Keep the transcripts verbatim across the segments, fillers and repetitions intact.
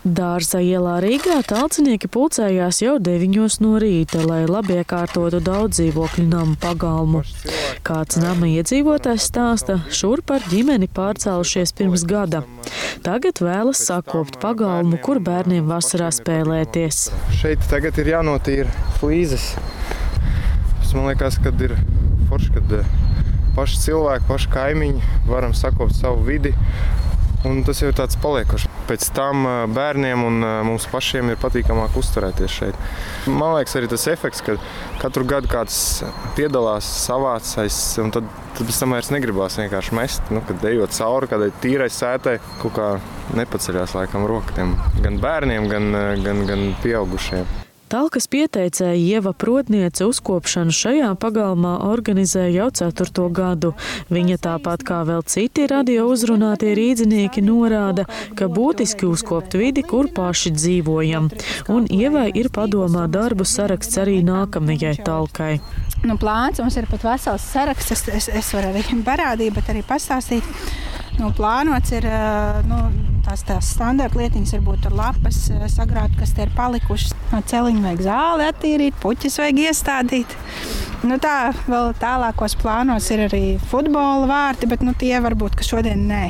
Dārza ielā Rīgā talcinieki pulcējās jau deviņos no rīta, lai labi iekārtotu daudz dzīvokļu namu pagalmu. Kāds nama iedzīvotājs stāsta, šurp ar ģimeni pārcēlušies pirms gada. Tagad vēlas sakopt pagalmu, kur bērniem vasarā spēlēties. Šeit tagad ir jānotīra flīzes. Man liekas, kad ir forši, kad paši cilvēki, paši kaimiņi varam sakopt savu vidi. Un tas jau ir tāds paliekošs. Pēc tam bērniem un mums pašiem ir patīkamāk uzturēties šeit. Man liekas arī tas efekts, ka katru gadu kāds piedalās, savācais, un tad, tad pēc tam vairs negribās vienkārši mest. Nu, kad ejot cauri kādai tīrai sētai, kaut kā nepaceļās laikam rokatiem. Gan bērniem, gan, gan, gan pieaugušiem. Talkas pieteicēja Ieva Protniece uzkopšanu šajā pagalmā organizē jau ceturto gadu. Viņa tāpat kā vēl citi radio uzrunātie rīdzinieki norāda, ka būtiski uzkopt vidi, kur paši dzīvojam. Un Ievai ir padomā darbu saraksts arī nākamajai talkai. Nu, plāns mums ir pat vesels saraksts, es, es, es varu arī parādīt, bet arī pastāstīt. Nu, plānots ir nu, tās, tās standarta lietiņas, varbūt tur lapas sagrāt, kas te ir palikušas. No celiņa vajag zāli attīrīt, puķis vajag iestādīt. Nu, tā vēl tālākos plānos ir arī futbola vārti, bet nu, tie varbūt, ka šodien nē.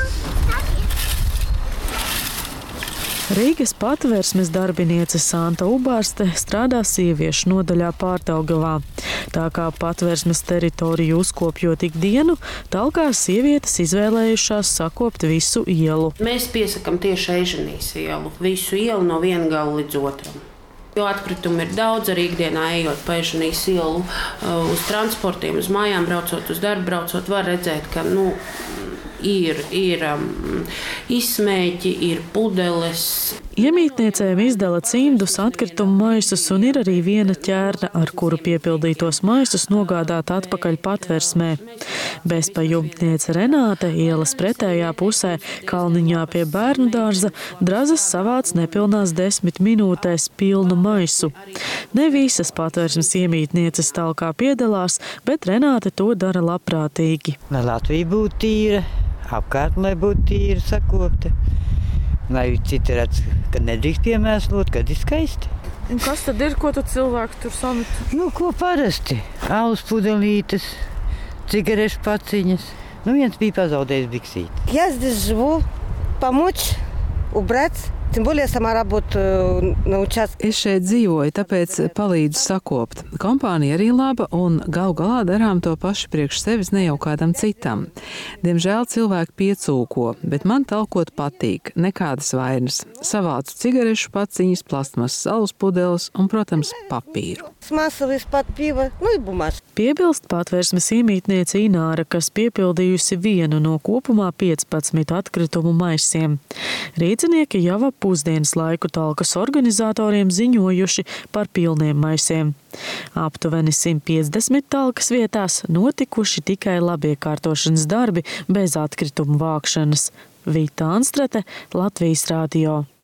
Rīgas Patvērsmes darbiniece Santa Ubārste strādā sieviešu nodaļā Pārdaugavā. Tā kā Patvērsmes teritoriju uzkopjot ikdienu, talkā sievietes izvēlējušās sakopt visu ielu. Mēs piesakam tieši Eiženijas ielu, visu ielu no viena gala līdz otram. Jo atkritumi ir daudz, arī ikdienā ejot pa Eiženijas ielu uz transportiem, uz mājām braucot, uz darbu braucot, var redzēt, ka nu, ir, ir um, izsmēķi, ir pudeles. Iemītniecēm izdala cimdus, atkritumu maisus un ir arī viena ķērna, ar kuru piepildītos maisus nogādāt atpakaļ Patvērsmē. Bezpajumtniece Renāte ielas pretējā pusē, Kalniņā pie bērnu dārza, drazas savāc nepilnās desmit minūtēs pilnu maisu. Ne visas Patvērsmes iemītnieces talkā piedalās, bet Renāte to dara labprātīgi. Lai Latvija būtu tīra, apkārt, lai būtu tīra, sakopta. Lai citi redz, kad nedrīkst piemēslot, kad ir skaisti. Un kas tad ir, ko tu cilvēki tur samet? Nu, ko parasti? Alus pudelītes, cigarešu paciņas. Nu, viens bija pazaudējis biksīt. Я здесь живу, помочь, убрать. Тем более сама работаю на участке. Es šeit dzīvoju, tāpēc palīdzu sakopt. Kompānija arī laba un gal galā darām to paši priekš sevis, ne jau kādam citam. Diemžēl cilvēki piecūko, bet man talkot patīk. Nekādas vainas. Savācu cigarešu paciņas, plastmasas alus pudeles un, protams, papīru. Смасываю из-под пива, ну и бумажки. Piebilst Patvērsmes iemītniece Ināra, kas piepildījusi vienu no kopumā piecpadsmit atkritumu maisiem. Rīdzinieki jau ap pusdienas laiku talkas organizatoriem ziņojuši par pilniem maisiem. Aptuveni simt piecdesmit talkas vietās notikuši tikai labiekārtošanas darbi bez atkritumu vākšanas. Vita Anstrate, Latvijas radio.